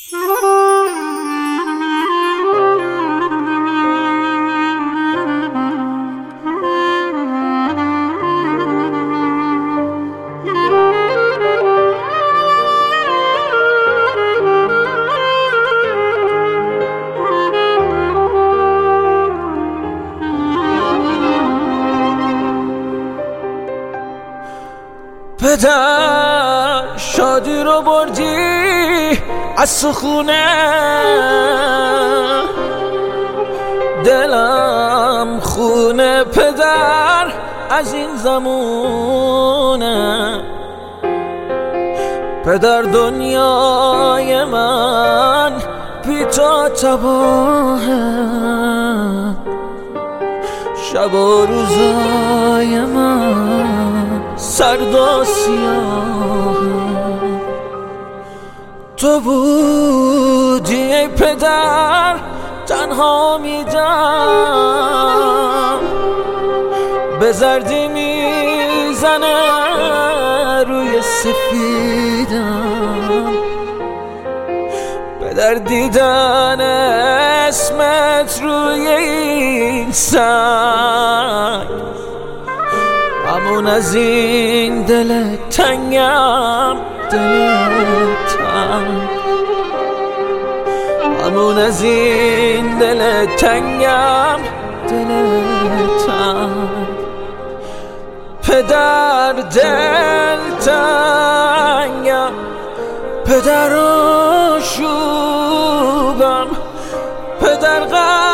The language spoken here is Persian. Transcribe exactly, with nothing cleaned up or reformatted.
پدر شادی رو بردی از تو خونه، دلم خونه پدر از این زمونه. پدر دنیای من بی تو تباهه، شب و روزای من سرد و سیاهه. تو بودی ای پدر تنها میدم، به زردی میزنه روی سفیدم. پدر دیدن اسمت روی این سنگ، همون از این دل تنگم دل تنگ، همون از این دل تنگم دل تنگ. پدر دل تنگم، پدر آشوبم، پدر غم